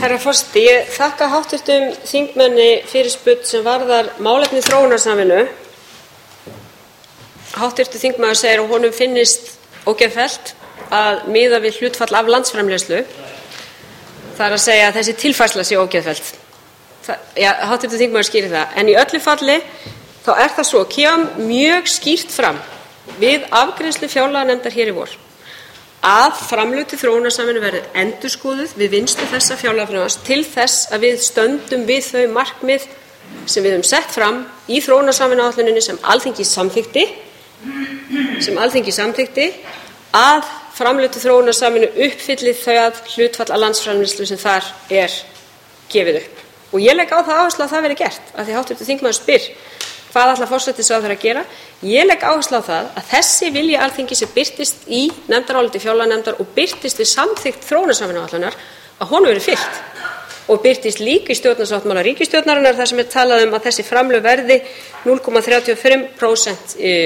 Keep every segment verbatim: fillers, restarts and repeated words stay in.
Herra forseti, ég þakka háttvirtum þingmanni fyrirspurn sem varðar málefni þróunarsamvinnu. Háttvirtur þingmaður segir að honum finnist ógeðfellt að miða við hlutfall af landsframleiðslu. Það er að segja að þessi tilfærsla sé ógeðfellt. Já, háttvirtur þingmaður skýrir það. En í öllu falli þá er það svo, kemur mjög skýrt fram við afgreiðslu fjárlaganefndar hér í vor að framlög til þróunarsamvinnu verði endurskoðuð við vinnslu þessa fjárlagafrumvarps til þess að við stöndum við þau markmið sem við höfum sett fram í þróunarsamvinnuáætluninni sem Alþingi samþykkti sem Alþingi samþykkti að framlög til þróunarsamvinnu uppfylli það hlutfall af landsframleiðslu sem þar er gefið upp. Og ég legg á það áherslu að það verði gert, af því háttvirtur þingmaður spyr hvað ætlar forsætisráðherra að gera. Ég legg áherslu á það að þessi vilji Alþingis sem birtist í nefndaráliti fjárlaganefndar og birtist við samþykkt þróunarsamvinnuáætlunar að honum verði fylgt og birtist líka í stjórnarsáttmála ríkisstjórnarinnar þar sem er talað um að þessi framlög verði núll komma þrjátíu og fimm prósent e,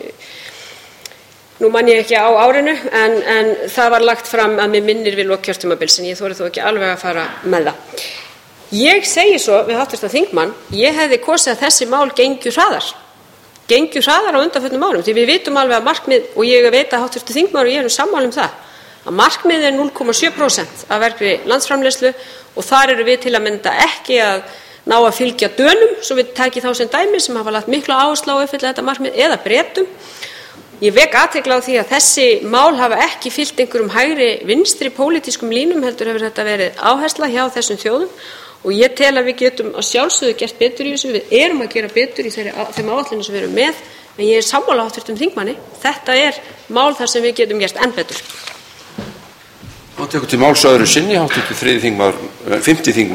nú man ég ekki á árinu en, en það var lagt fram að mig minnir við lok kjörtímabils en ég þori þó ekki alveg að fara með það. Ég segi svo við háttvirtan þingmann, ég hefði kosið að þessi mál gengju hraðar, gengju hraðar á undanförnum árum, því við vitum alveg að markmið, og ég veit að háttvirtur þingmaður og ég erum sammála um það, að markmið er núll komma sjö prósent af vergri landsframleiðslu og þar eru við til að mynda ekki að ná að fylgja Dönum, svo við taki þá sem dæmi sem hafa lagt mikla áherslu á að uppfylla þetta markmið, eða Bretum. Ég vek athygli á því að þessi mál hafa ekki fylgt einhverjum hægri vinstri pólitískum línum, heldur hefur þetta verið áhersla hjá þessum þjóðum. Og ég tel að við getum að sjálfsögðu gert betur í þessu, við erum að gera betur í þeirri, þeim áætlunum sem við erum með, en ég er sammála háttvirtum þingmanni, þetta er mál þar sem við getum gert enn betur. Þá tekur til máls öðru sinni, háttvirtur þriðji þingmaður, fimmti þingmaður